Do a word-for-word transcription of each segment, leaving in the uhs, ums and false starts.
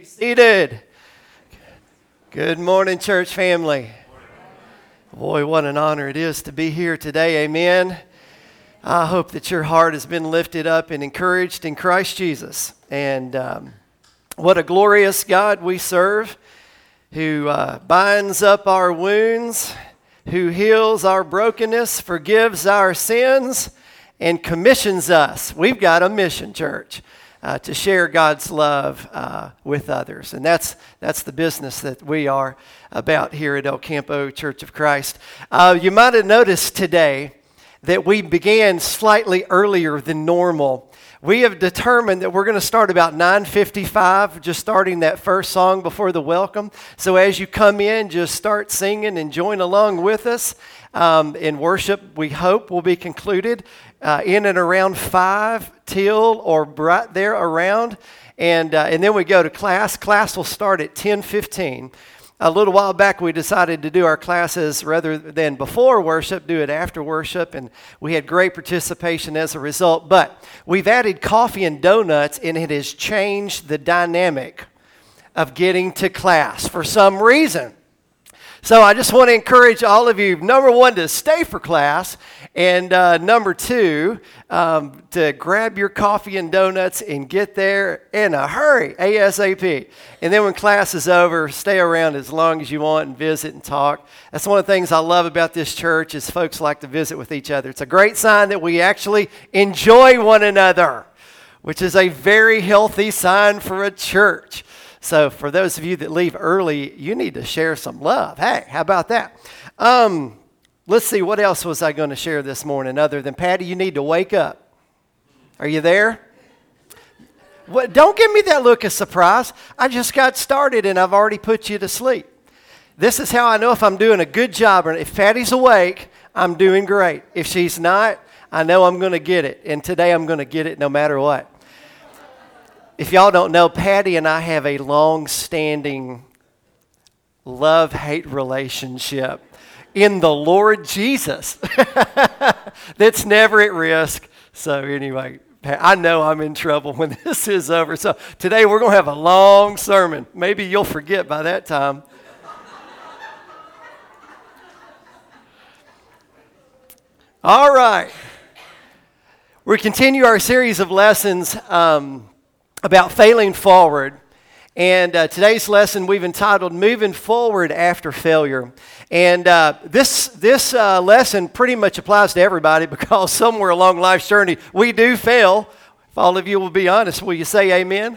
Be seated. Good morning, church family. Boy, what an honor it is to be here today. Amen. I hope that your heart has been lifted up and encouraged in Christ Jesus. And um, what a glorious God we serve, who uh, binds up our wounds, who heals our brokenness, forgives our sins, and commissions us. We've got a mission, church. Uh, to share God's love uh, with others. And that's that's the business that we are about here at El Campo Church of Christ. Uh, you might have noticed today that we began slightly earlier than normal. We have determined that we're going to start about nine fifty-five, just starting that first song before the welcome. So as you come in, just start singing and join along with us. Um, in worship, we hope, will be concluded uh, in and around five till or right there around. And, uh, and then we go to class. Class will start at ten fifteen. A little while back, we decided to do our classes rather than before worship, do it after worship, and we had great participation as a result. But we've added coffee and donuts, and it has changed the dynamic of getting to class for some reason. So I just want to encourage all of you, number one, to stay for class, and uh, number two, um, to grab your coffee and donuts and get there in a hurry, ASAP. And then when class is over, stay around as long as you want and visit and talk. That's one of the things I love about this church is folks like to visit with each other. It's a great sign that we actually enjoy one another, which is a very healthy sign for a church. So for those of you that leave early, you need to share some love. Hey, how about that? Um, let's see, what else was I going to share this morning other than, Patty, you need to wake up. Are you there? What, don't give me that look of surprise. I just got started and I've already put you to sleep. This is how I know if I'm doing a good job. Or if Patty's awake, I'm doing great. If she's not, I know I'm going to get it. And today I'm going to get it no matter what. If y'all don't know, Patty and I have a long-standing love-hate relationship in the Lord Jesus that's never at risk. So anyway, I know I'm in trouble when this is over. So today we're going to have a long sermon. Maybe you'll forget by that time. All right. We continue our series of lessons um, about failing forward. And uh, today's lesson we've entitled Moving Forward After Failure. And uh, this this uh, lesson pretty much applies to everybody because somewhere along life's journey we do fail. If all of you will be honest, will you say amen?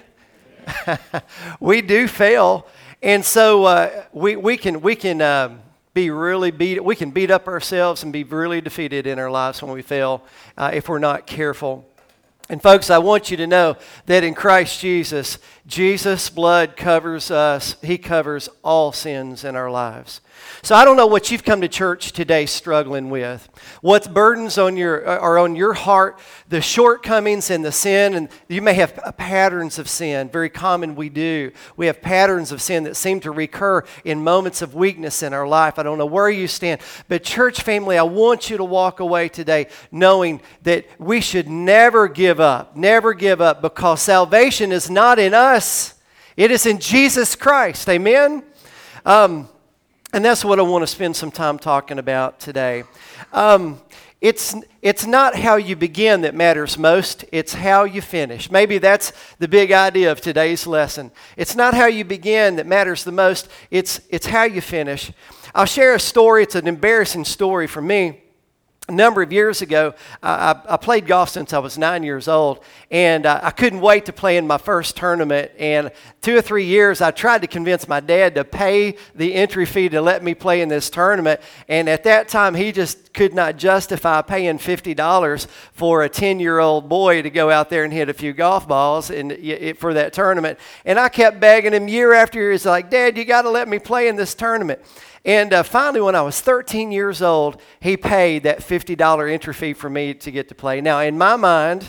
We do fail. And so uh, we, we can, we can uh, be really beat, we can beat up ourselves and be really defeated in our lives when we fail uh, if we're not careful. And folks, I want you to know that in Christ Jesus, Jesus' blood covers us. He covers all sins in our lives. So I don't know what you've come to church today struggling with. What burdens on your are on your heart, the shortcomings and the sin, and you may have patterns of sin. Very common we do. We have patterns of sin that seem to recur in moments of weakness in our life. I don't know where you stand, but church family, I want you to walk away today knowing that we should never give up, never give up, because salvation is not in us. It is in Jesus Christ. Amen? Um, And that's what I want to spend some time talking about today. Um, it's it's not how you begin that matters most. It's how you finish. Maybe that's the big idea of today's lesson. It's not how you begin that matters the most. It's it's how you finish. I'll share a story. It's an embarrassing story for me. A number of years ago, I, I played golf since I was nine years old, and uh, I couldn't wait to play in my first tournament. And two or three years, I tried to convince my dad to pay the entry fee to let me play in this tournament. And at that time, he just could not justify paying fifty dollars for a ten-year-old boy to go out there and hit a few golf balls and it, for that tournament. And I kept begging him year after year. He's like, "Dad, you got to let me play in this tournament." And uh, finally, when I was thirteen years old, he paid that fifty dollars entry fee for me to get to play. Now, in my mind,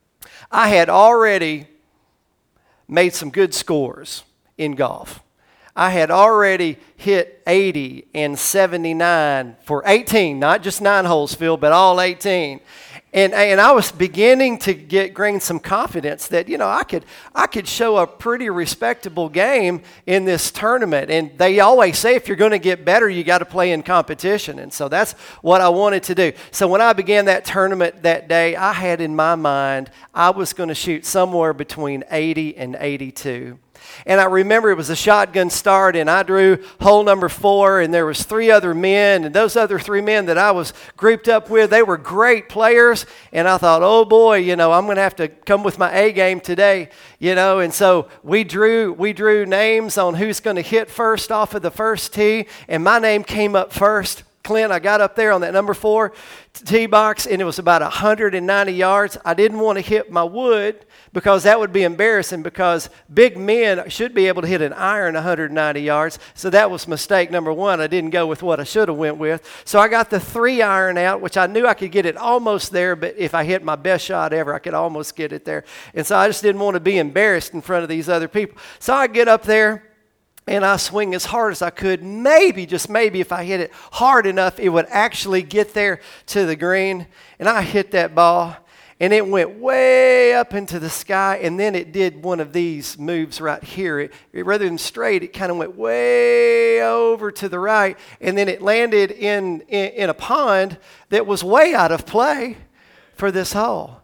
I had already made some good scores in golf. I had already hit eighty and seventy-nine for eighteen, not just nine holes, Phil, but all eighteen. And, and I was beginning to get gain some confidence that, you know, I could I could show a pretty respectable game in this tournament. And they always say if you're going to get better, you got to play in competition. And so that's what I wanted to do. So when I began that tournament that day, I had in my mind I was going to shoot somewhere between eighty and eighty-two. And I remember it was a shotgun start, and I drew hole number four, and there was three other men, and those other three men that I was grouped up with, they were great players, and I thought, oh boy, you know, I'm going to have to come with my A game today, you know, and so we drew we drew names on who's going to hit first off of the first tee, and my name came up first. Clint, I got up there on that number four tee box, and it was about one hundred ninety yards. I didn't want to hit my wood because that would be embarrassing because big men should be able to hit an iron one hundred ninety yards. So that was mistake number one. I didn't go with what I should have went with. So I got the three iron out, which I knew I could get it almost there, but if I hit my best shot ever, I could almost get it there. And so I just didn't want to be embarrassed in front of these other people. So I get up there, and I swing as hard as I could. Maybe, just maybe, if I hit it hard enough, it would actually get there to the green. And I hit that ball, and it went way up into the sky, and then it did one of these moves right here. It, it, rather than straight, it kind of went way over to the right, and then it landed in, in, in a pond that was way out of play for this hole.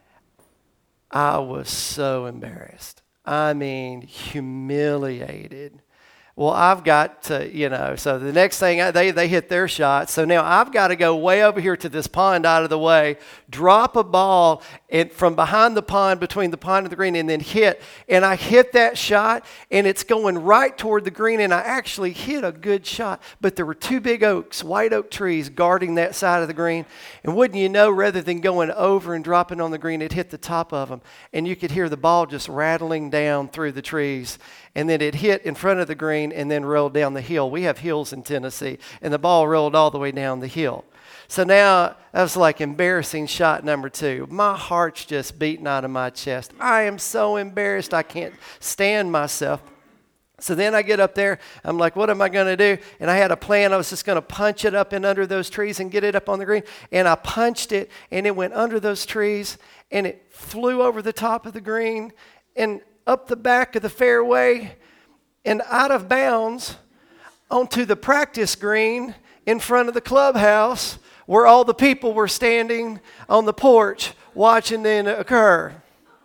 I was so embarrassed. I mean, humiliated. Well, I've got to, you know, so the next thing, I, they, they hit their shot. So now I've got to go way over here to this pond out of the way, drop a ball and from behind the pond, between the pond and the green, and then hit. And I hit that shot, and it's going right toward the green, and I actually hit a good shot. But there were two big oaks, white oak trees, guarding that side of the green. And wouldn't you know, rather than going over and dropping on the green, it hit the top of them. And you could hear the ball just rattling down through the trees. And then it hit in front of the green and then rolled down the hill. We have hills in Tennessee, and the ball rolled all the way down the hill. So now that was like embarrassing shot number two. My heart's just beating out of my chest. I am so embarrassed I can't stand myself. So then I get up there. I'm like, what am I going to do? And I had a plan. I was just going to punch it up and under those trees and get it up on the green. And I punched it, and it went under those trees, and it flew over the top of the green and up the back of the fairway and out of bounds onto the practice green in front of the clubhouse where all the people were standing on the porch watching it occur.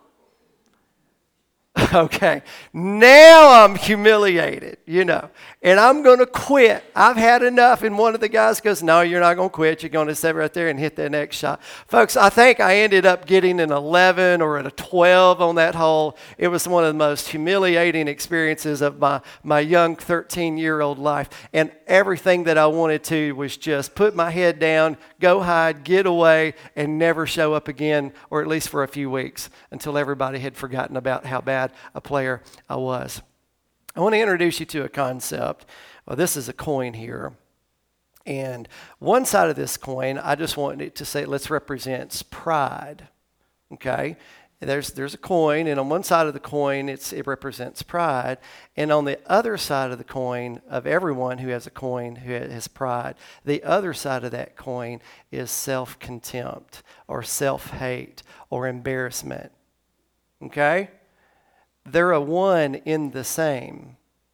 Okay, now I'm humiliated, you know, and I'm going to quit. I've had enough. And one of the guys goes, no, you're not going to quit. You're going to sit right there and hit the next shot. Folks, I think I ended up getting an eleven or a twelve on that hole. It was one of the most humiliating experiences of my, my young thirteen-year-old life. And everything that I wanted to was just put my head down, go hide, get away, and never show up again, or at least for a few weeks, until everybody had forgotten about how bad a player I was. I want to introduce you to a concept. Well, this is a coin here. And one side of this coin, I just want it to say, let's represents pride. Okay? There's there's a coin, and on one side of the coin, it's it represents pride. And on the other side of the coin, of everyone who has a coin who has pride, the other side of that coin is self-contempt or self-hate or embarrassment. Okay? They're a one in the same.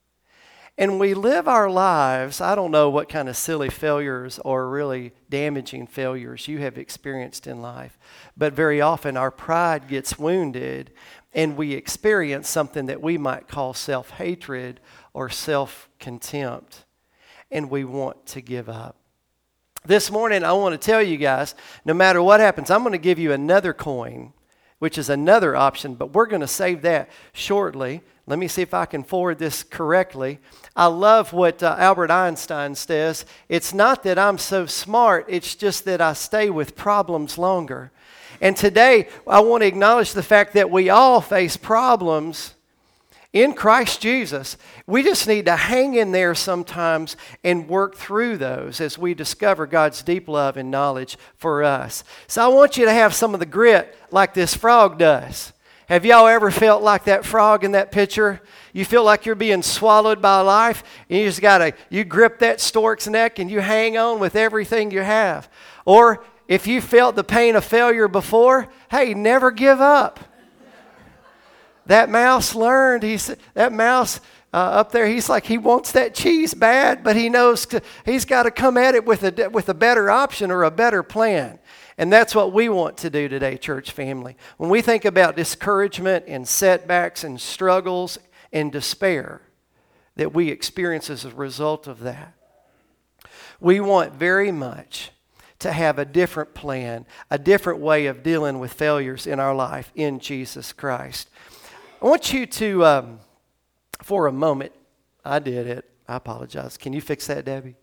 And we live our lives, I don't know what kind of silly failures or really damaging failures you have experienced in life, but very often our pride gets wounded and we experience something that we might call self-hatred or self-contempt, and we want to give up. This morning I want to tell you guys, no matter what happens, I'm going to give you another coin, which is another option, but we're going to save that shortly. Let me see if I can forward this correctly. I love what uh, Albert Einstein says. It's not that I'm so smart, it's just that I stay with problems longer. And today, I want to acknowledge the fact that we all face problems in Christ Jesus. We just need to hang in there sometimes and work through those as we discover God's deep love and knowledge for us. So I want you to have some of the grit like this frog does. Have y'all ever felt like that frog in that picture? You feel like you're being swallowed by life, and you just gotta, you grip that stork's neck and you hang on with everything you have. Or if you felt the pain of failure before, hey, never give up. That mouse learned, he's, that mouse uh, up there, he's like, he wants that cheese bad, but he knows to, he's got to come at it with a, with a better option or a better plan. And that's what we want to do today, church family. When we think about discouragement and setbacks and struggles and despair that we experience as a result of that, we want very much to have a different plan, a different way of dealing with failures in our life in Jesus Christ. I want you to, um, for a moment, I did it. I apologize. Can you fix that, Debbie?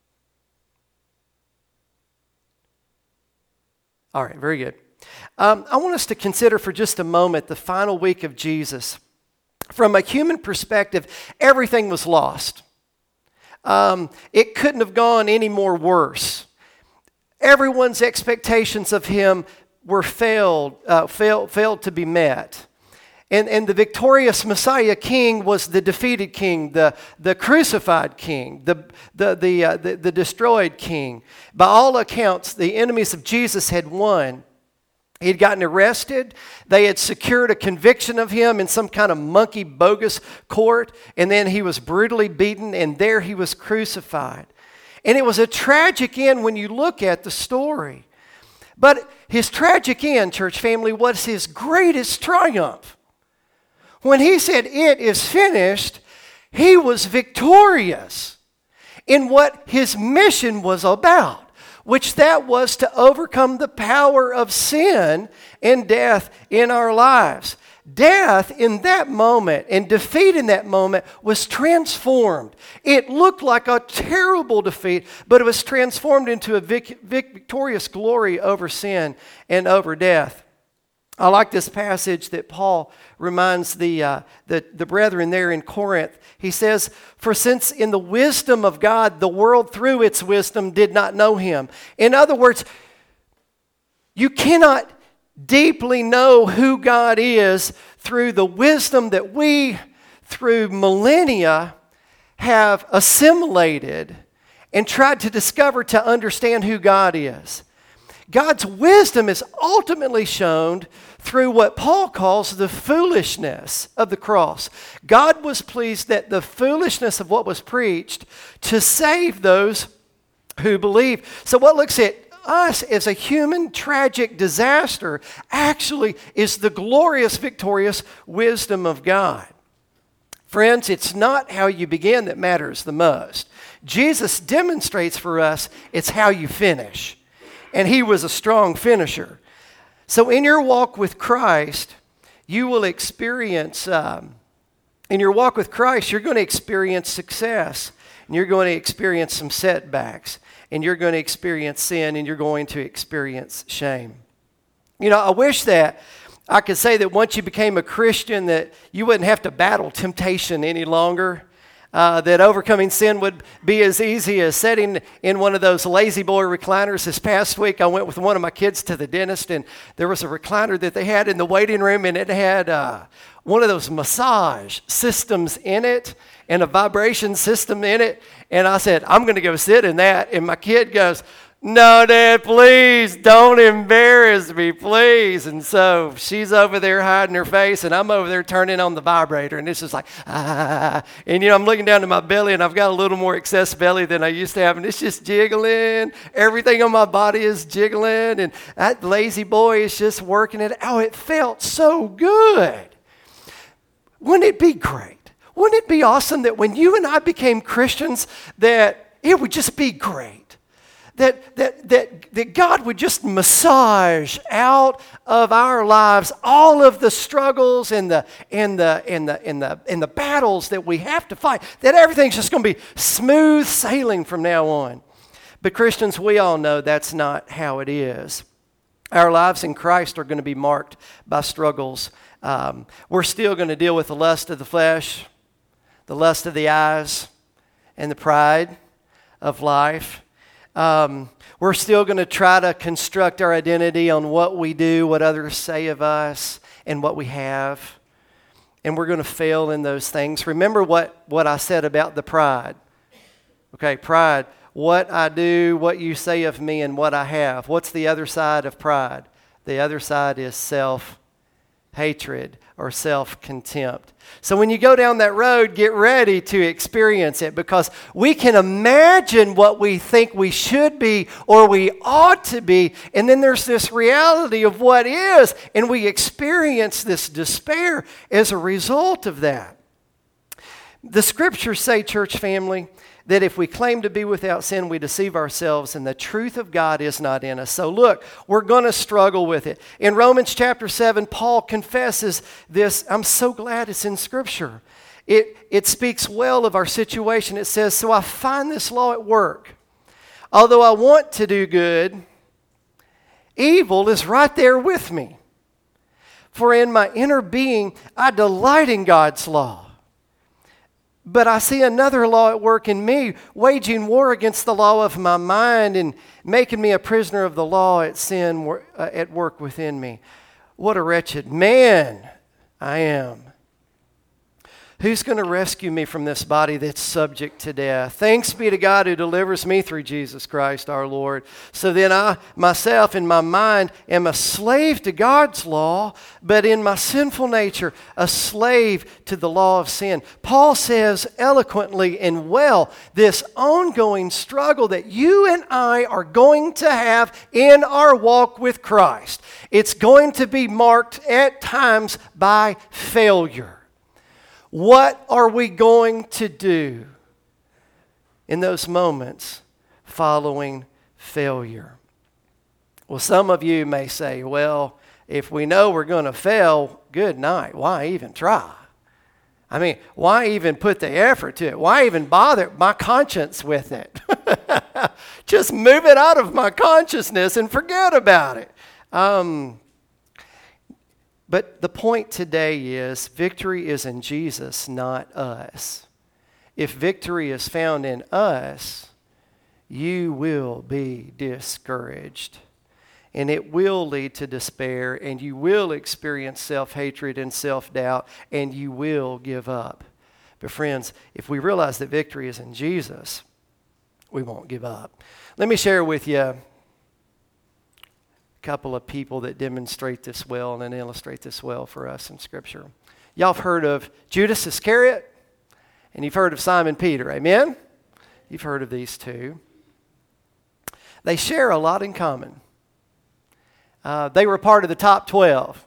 All right, very good. Um, I want us to consider for just a moment the final week of Jesus. From a human perspective, everything was lost. Um, it couldn't have gone any more worse. Everyone's expectations of him were failed, uh, failed, failed to be met. And, and the victorious Messiah king was the defeated king, the, the crucified king, the, the, the, uh, the, the destroyed king. By all accounts, the enemies of Jesus had won. He had gotten arrested. They had secured a conviction of him in some kind of monkey bogus court. And then he was brutally beaten, and there he was crucified. And it was a tragic end when you look at the story. But his tragic end, church family, was his greatest triumph. When he said, "It is finished," he was victorious in what his mission was about, which that was to overcome the power of sin and death in our lives. Death in that moment and defeat in that moment was transformed. It looked like a terrible defeat, but it was transformed into a vic- victorious glory over sin and over death. I like this passage that Paul reminds the, uh, the, the brethren there in Corinth. He says, "For since in the wisdom of God, the world through its wisdom did not know him." In other words, you cannot deeply know who God is through the wisdom that we, through millennia, have assimilated and tried to discover to understand who God is. God's wisdom is ultimately shown through what Paul calls the foolishness of the cross. God was pleased that the foolishness of what was preached to save those who believe. So what looks at us as a human tragic disaster actually is the glorious, victorious wisdom of God. Friends, it's not how you begin that matters the most. Jesus demonstrates for us it's how you finish. And he was a strong finisher. So in your walk with Christ, you will experience, um, in your walk with Christ, you're going to experience success. And you're going to experience some setbacks. And you're going to experience sin. And you're going to experience shame. You know, I wish that I could say that once you became a Christian that you wouldn't have to battle temptation any longer. Uh, that overcoming sin would be as easy as sitting in one of those lazy boy recliners. This past week, I went with one of my kids to the dentist, and there was a recliner that they had in the waiting room, and it had uh, one of those massage systems in it and a vibration system in it. And I said, "I'm going to go sit in that." And my kid goes, "No, Dad, please don't embarrass me, please." And so she's over there hiding her face, and I'm over there turning on the vibrator, and it's just like, ah. And, you know, I'm looking down to my belly, and I've got a little more excess belly than I used to have, and it's just jiggling. Everything on my body is jiggling, and that lazy boy is just working it. Oh, it felt so good. Wouldn't it be great? Wouldn't it be awesome that when you and I became Christians, that it would just be great? That, that, that, that God would just massage out of our lives all of the struggles and the, and, the, and, the, and, the, and the battles that we have to fight. That everything's just going to be smooth sailing from now on. But Christians, we all know that's not how it is. Our lives in Christ are going to be marked by struggles. Um, we're still going to deal with the lust of the flesh, the lust of the eyes, and the pride of life. Um, we're still going to try to construct our identity on what we do, what others say of us, and what we have. And we're going to fail in those things. Remember what, what I said about the pride. Okay, pride. What I do, what you say of me, and what I have. What's the other side of pride? The other side is self-hatred or self-contempt. So when you go down that road, get ready to experience it, because we can imagine what we think we should be or we ought to be, and then there's this reality of what is, and we experience this despair as a result of that. The scriptures say, church family, that if we claim to be without sin, we deceive ourselves and the truth of God is not in us. So look, we're going to struggle with it. In Romans chapter seven, Paul confesses this. I'm so glad it's in Scripture. It, it speaks well of our situation. It says, so I find this law at work. Although I want to do good, evil is right there with me. For in my inner being, I delight in God's law. But I see another law at work in me, waging war against the law of my mind and making me a prisoner of the law at sin uh, at work within me. What a wretched man I am. Who's going to rescue me from this body that's subject to death? Thanks be to God who delivers me through Jesus Christ our Lord. So then I myself in my mind am a slave to God's law, but in my sinful nature a slave to the law of sin. Paul says eloquently and well this ongoing struggle that you and I are going to have in our walk with Christ. It's going to be marked at times by failure. What are we going to do in those moments following failure? Well, some of you may say, well, if we know we're going to fail, good night. Why even try? I mean, why even put the effort to it? Why even bother my conscience with it? Just move it out of my consciousness and forget about it. Um, But the point today is victory is in Jesus, not us. If victory is found in us, you will be discouraged. And it will lead to despair, and you will experience self-hatred and self-doubt, and you will give up. But friends, if we realize that victory is in Jesus, we won't give up. Let me share with you couple of people that demonstrate this well and illustrate this well for us in Scripture. Y'all have heard of Judas Iscariot, and you've heard of Simon Peter, amen? You've heard of these two. They share a lot in common. Uh, they were part of the top twelve.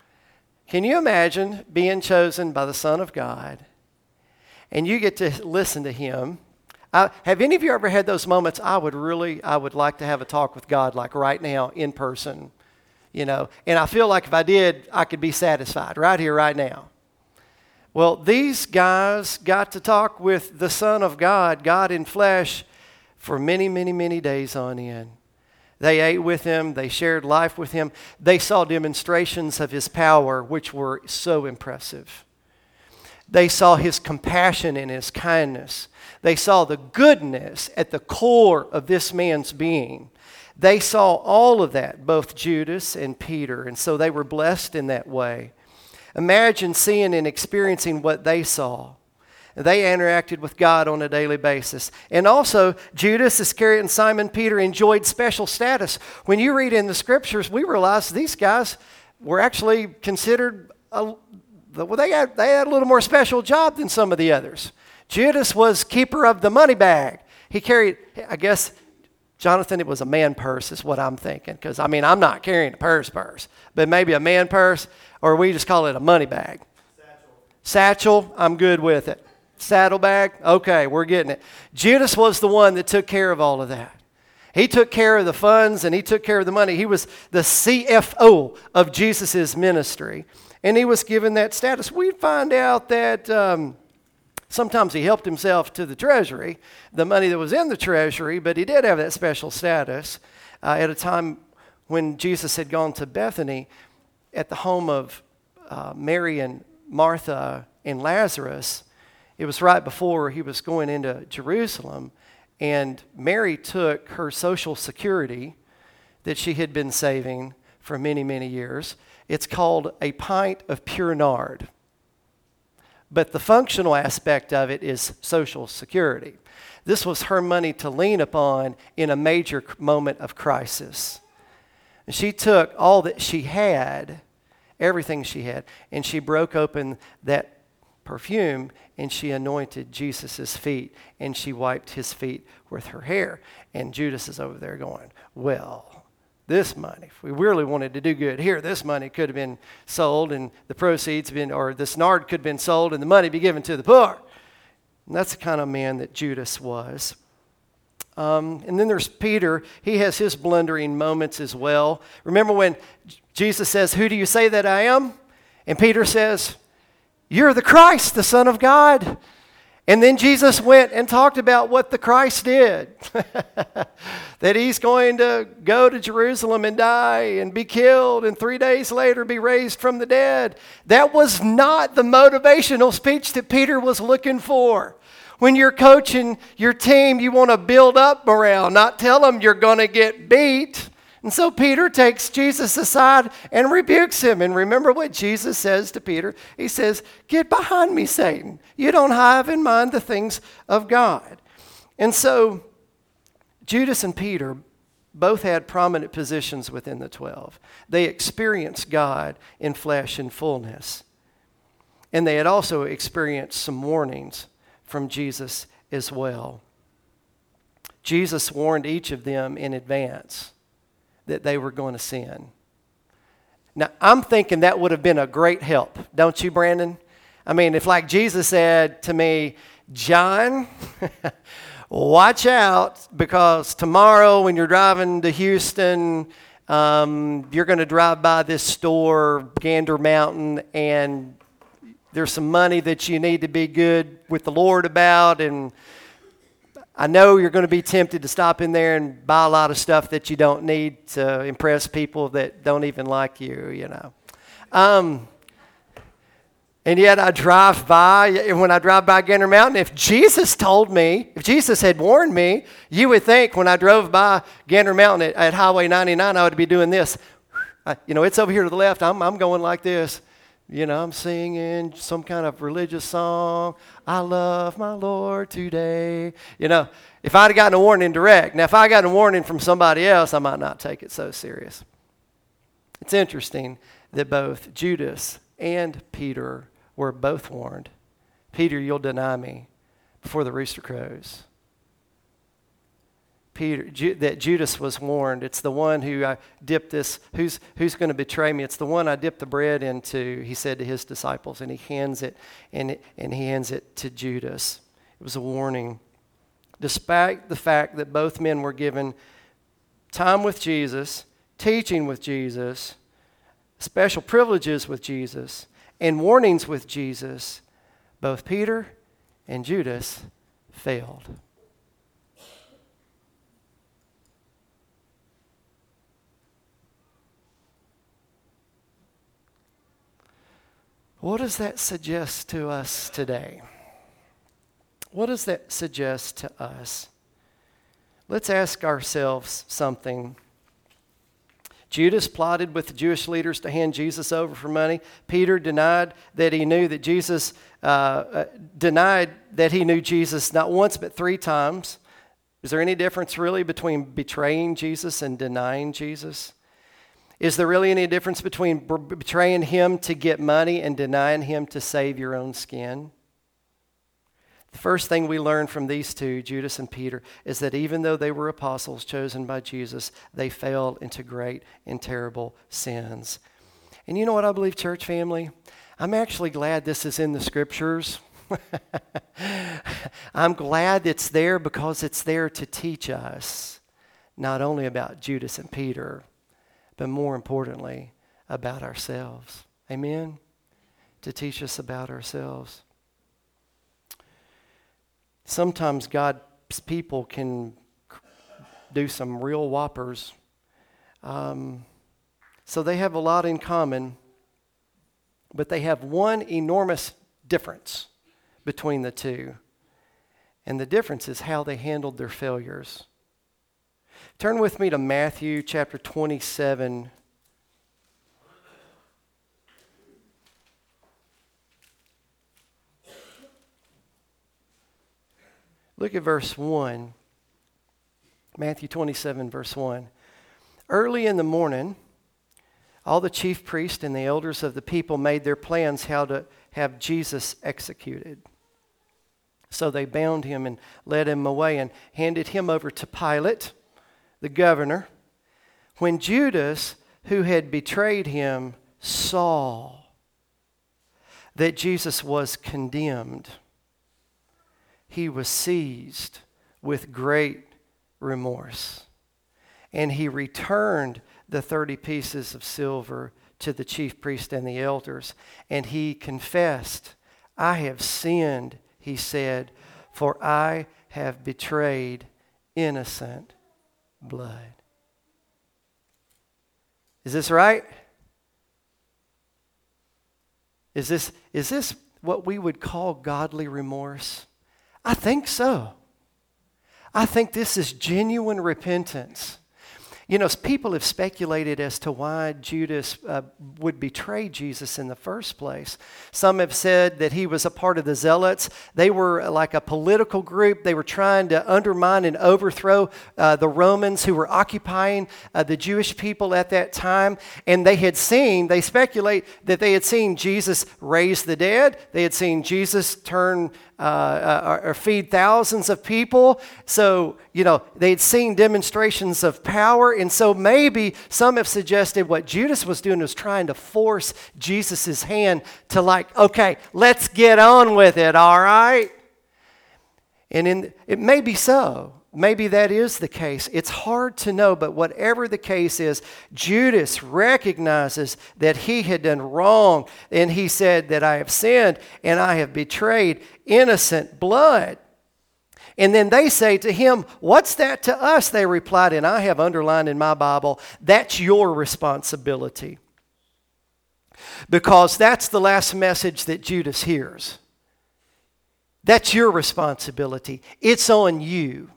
Can you imagine being chosen by the Son of God, and you get to listen to Him? Uh, have any of you ever had those moments, I would really, I would like to have a talk with God like right now in person, you know, and I feel like if I did, I could be satisfied right here, right now. Well, these guys got to talk with the Son of God, God in flesh, for many, many, many days on end. They ate with Him. They shared life with Him. They saw demonstrations of His power, which were so impressive. They saw His compassion and His kindness. They saw the goodness at the core of this man's being. They saw all of that, both Judas and Peter, and so they were blessed in that way. Imagine seeing and experiencing what they saw. They interacted with God on a daily basis. And also, Judas Iscariot and Simon Peter enjoyed special status. When you read in the Scriptures, we realize these guys were actually considered, a, well, they had, they had a little more special job than some of the others. Judas was keeper of the money bag. He carried, I guess, Jonathan, it was a man purse is what I'm thinking. Because, I mean, I'm not carrying a purse purse. But maybe a man purse, or we just call it a money bag. Satchel. Satchel, I'm good with it. Saddlebag, okay, we're getting it. Judas was the one that took care of all of that. He took care of the funds and he took care of the money. He was the C F O of Jesus' ministry. And he was given that status. We find out that... Um, Sometimes he helped himself to the treasury, the money that was in the treasury, but he did have that special status uh, at a time when Jesus had gone to Bethany at the home of uh, Mary and Martha and Lazarus. It was right before he was going into Jerusalem, and Mary took her Social Security that she had been saving for many, many years, It's called a pint of pure nard. But the functional aspect of it is Social Security. This was her money to lean upon in a major moment of crisis. And she took all that she had, everything she had, and she broke open that perfume and she anointed Jesus' feet and she wiped his feet with her hair. And Judas is over there going, well, this money, if we really wanted to do good here, this money could have been sold and the proceeds been, or this nard could have been sold and the money be given to the poor. And that's the kind of man that Judas was. Um, and then there's Peter. He has his blundering moments as well. Remember when Jesus says, who do you say that I am? And Peter says, you're the Christ, the Son of God. And then Jesus went and talked about what the Christ did. That he's going to go to Jerusalem and die and be killed and three days later be raised from the dead. That was not the motivational speech that Peter was looking for. When you're coaching your team, you want to build up morale, not tell them you're going to get beat. And so Peter takes Jesus aside and rebukes him. And remember what Jesus says to Peter. He says, get behind me, Satan. You don't have in mind the things of God. And so Judas and Peter both had prominent positions within the twelve. They experienced God in flesh and fullness. And they had also experienced some warnings from Jesus as well. Jesus warned each of them in advance that they were going to sin. Now, I'm thinking that would have been a great help, don't you, Brandon? I mean, if like Jesus said to me, John, watch out, because tomorrow when you're driving to Houston, um, you're going to drive by this store, Gander Mountain, and there's some money that you need to be good with the Lord about, and I know you're going to be tempted to stop in there and buy a lot of stuff that you don't need to impress people that don't even like you, you know. Um, and yet I drive by, and when I drive by Gander Mountain, if Jesus told me, if Jesus had warned me, you would think when I drove by Gander Mountain at, at Highway ninety-nine, I would be doing this. I, you know, it's over here to the left. I'm, I'm going like this. You know, I'm singing some kind of religious song. I love my Lord today. You know, if I'd have gotten a warning direct. Now, if I got a warning from somebody else, I might not take it so serious. It's interesting that both Judas and Peter were both warned. Peter, you'll deny me before the rooster crows. Peter, Ju- that Judas was warned. It's the one who I dipped this, who's who's going to betray me. It's the one I dipped the bread into, he said to his disciples, and he hands it, and, and he hands it to Judas. It was a warning. Despite the fact that both men were given time with Jesus, teaching with Jesus, special privileges with Jesus, and warnings with Jesus, both Peter and Judas failed. What does that suggest to us today? What does that suggest to us? Let's ask ourselves something. Judas plotted with the Jewish leaders to hand Jesus over for money. Peter denied that he knew that Jesus, uh, uh, denied that he knew Jesus not once but three times. Is there any difference really between betraying Jesus and denying Jesus? Is there really any difference between betraying him to get money and denying him to save your own skin? The first thing we learn from these two, Judas and Peter, is that even though they were apostles chosen by Jesus, they fell into great and terrible sins. And you know what I believe, church family? I'm actually glad this is in the scriptures. I'm glad it's there because it's there to teach us not only about Judas and Peter, but more importantly, about ourselves. Amen? To teach us about ourselves. Sometimes God's people can do some real whoppers. Um, so they have a lot in common, but they have one enormous difference between the two. And the difference is how they handled their failures. Turn with me to Matthew chapter twenty-seven. Look at verse one. Matthew twenty-seven, verse one. Early in the morning, all the chief priests and the elders of the people made their plans how to have Jesus executed. So they bound him and led him away and handed him over to Pilate, the governor. When Judas, who had betrayed him, saw that Jesus was condemned, he was seized with great remorse. And he returned the thirty pieces of silver to the chief priest and the elders. And he confessed, I have sinned, he said, for I have betrayed innocent blood. Is this right? Is this, is this what we would call godly remorse? I think so. I think this is genuine repentance. You know, people have speculated as to why Judas uh, would betray Jesus in the first place. Some have said that he was a part of the Zealots. They were like a political group. They were trying to undermine and overthrow uh, the Romans who were occupying uh, the Jewish people at that time. And they had seen, they speculate that they had seen Jesus raise the dead. They had seen Jesus turn Uh, or, or feed thousands of people. So, you know, they'd seen demonstrations of power. And so maybe some have suggested what Judas was doing was trying to force Jesus' hand to like, okay, let's get on with it, all right? And in, it may be so. Maybe that is the case. It's hard to know, but whatever the case is, Judas recognizes that he had done wrong, and he said that I have sinned and I have betrayed innocent blood. And then they say to him, what's that to us? They replied, and I have underlined in my Bible, that's your responsibility. Because that's the last message that Judas hears. That's your responsibility. It's on you.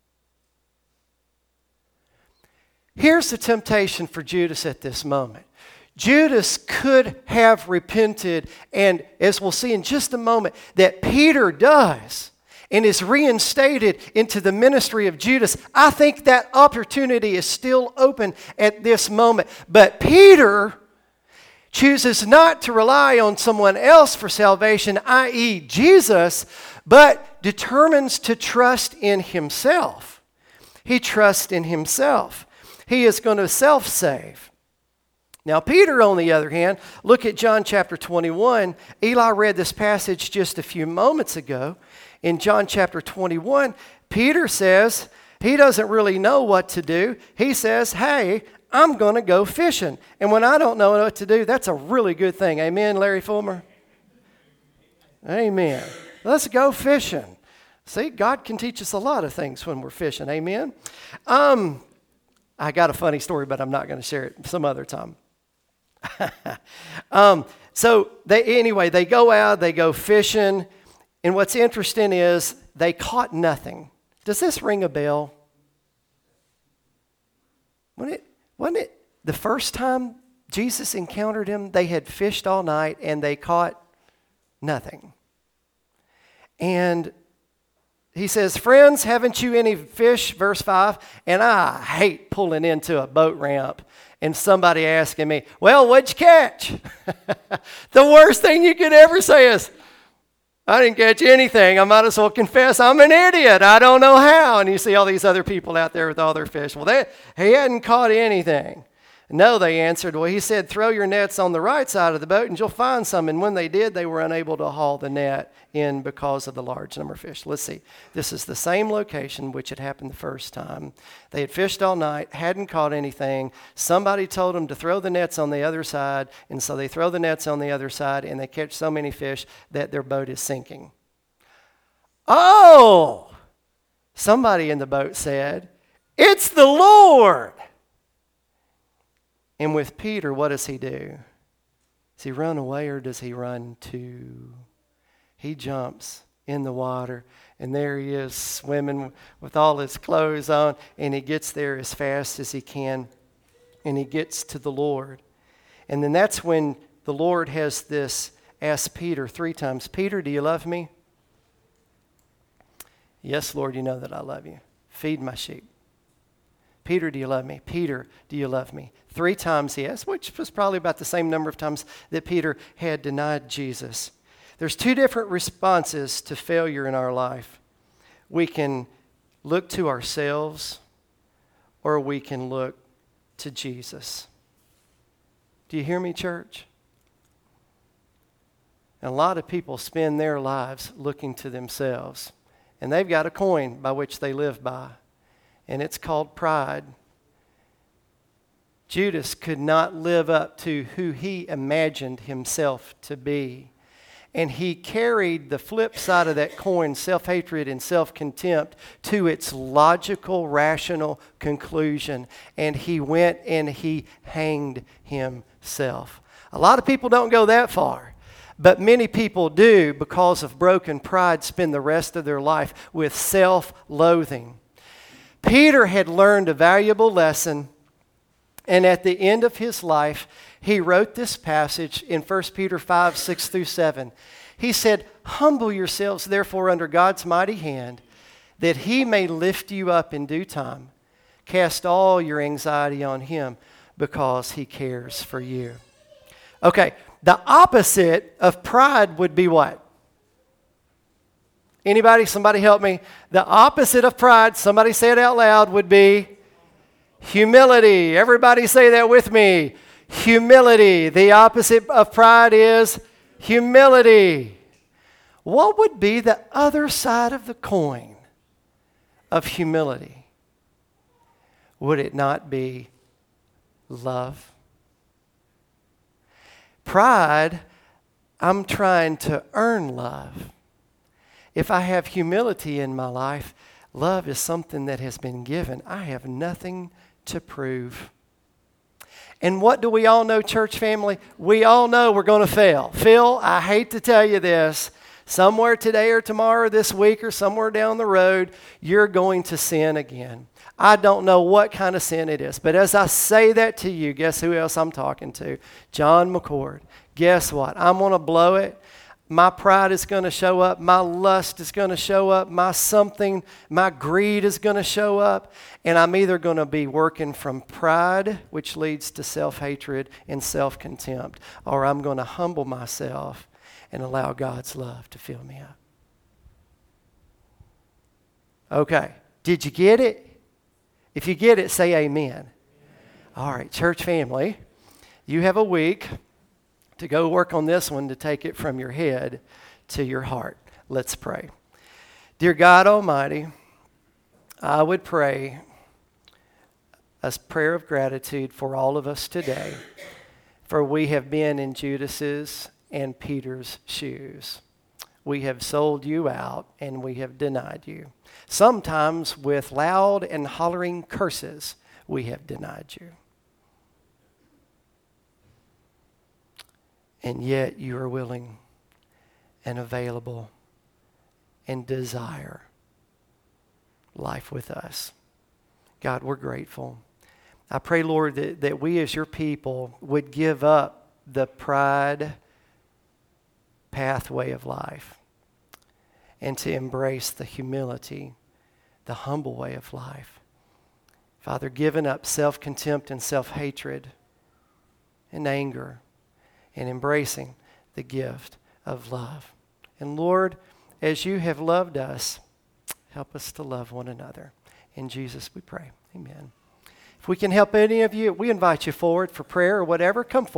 Here's the temptation for Judas at this moment. Judas could have repented, and as we'll see in just a moment, that Peter does and is reinstated into the ministry of Judas. I think that opportunity is still open at this moment. But Peter chooses not to rely on someone else for salvation, that is. Jesus, but determines to trust in himself. He trusts in himself. He is going to self-save. Now, Peter, on the other hand, look at John chapter twenty-one. Eli read this passage just a few moments ago. In John chapter twenty-one, Peter says he doesn't really know what to do. He says, hey, I'm going to go fishing. And when I don't know what to do, that's a really good thing. Amen, Larry Fulmer? Amen. Let's go fishing. See, God can teach us a lot of things when we're fishing. Amen? Um... I got a funny story, but I'm not going to share it some other time. um, so they, anyway, they go out, they go fishing, and what's interesting is they caught nothing. Does this ring a bell? Wasn't it, wasn't it the first time Jesus encountered him, they had fished all night and they caught nothing? And he says, friends, haven't you any fish? Verse five. And I hate pulling into a boat ramp and somebody asking me, well, what'd you catch? The worst thing you could ever say is, I didn't catch anything. I might as well confess I'm an idiot. I don't know how. And you see all these other people out there with all their fish. Well, they, he hadn't caught anything. No, they answered. Well, he said, throw your nets on the right side of the boat and you'll find some. And when they did, they were unable to haul the net in because of the large number of fish. Let's see. This is the same location which had happened the first time. They had fished all night, hadn't caught anything. Somebody told them to throw the nets on the other side. And so they throw the nets on the other side and they catch so many fish that their boat is sinking. Oh, somebody in the boat said, it's the Lord. And with Peter, what does he do? Does he run away or does he run to? He jumps in the water, and there he is swimming with all his clothes on, and he gets there as fast as he can, and he gets to the Lord. And then that's when the Lord has this, ask Peter three times, Peter, do you love me? Yes, Lord, you know that I love you. Feed my sheep. Peter, do you love me? Peter, do you love me? Three times he asked, which was probably about the same number of times that Peter had denied Jesus. There's two different responses to failure in our life. We can look to ourselves, or we can look to Jesus. Do you hear me, church? And a lot of people spend their lives looking to themselves. And they've got a coin by which they live by. And it's called pride. Judas could not live up to who he imagined himself to be. And he carried the flip side of that coin, self-hatred and self-contempt, to its logical, rational conclusion. And he went and he hanged himself. A lot of people don't go that far. But many people do, because of broken pride, spend the rest of their life with self-loathing. Peter had learned a valuable lesson, and at the end of his life, he wrote this passage in First Peter five, six through seven. He said, "Humble yourselves, therefore, under God's mighty hand, that he may lift you up in due time. Cast all your anxiety on him, because he cares for you." Okay, the opposite of pride would be what? Anybody? Somebody help me. The opposite of pride, somebody say it out loud, would be humility. Everybody say that with me. Humility. The opposite of pride is humility. What would be the other side of the coin of humility? Would it not be love? Pride, I'm trying to earn love. If I have humility in my life, love is something that has been given. I have nothing to prove. And what do we all know, church family? We all know we're going to fail. Phil, I hate to tell you this. Somewhere today or tomorrow, this week or somewhere down the road, you're going to sin again. I don't know what kind of sin it is. But as I say that to you, guess who else I'm talking to? John McCord. Guess what? I'm going to blow it. My pride is going to show up. My lust is going to show up. My something, my greed is going to show up. And I'm either going to be working from pride, which leads to self-hatred and self-contempt, or I'm going to humble myself and allow God's love to fill me up. Okay. Did you get it? If you get it, say amen. All right, church family, you have a week to go work on this one to take it from your head to your heart. Let's pray. Dear God Almighty, I would pray a prayer of gratitude for all of us today, for we have been in Judas's and Peter's shoes. We have sold you out and we have denied you. Sometimes with loud and hollering curses, we have denied you. And yet you are willing and available and desire life with us. God, we're grateful. I pray, Lord, that, that we as your people would give up the pride pathway of life and to embrace the humility, the humble way of life. Father, giving up self-contempt and self-hatred and anger and embracing the gift of love. And Lord, as you have loved us, help us to love one another. In Jesus we pray. Amen. If we can help any of you, we invite you forward for prayer or whatever. Come forward.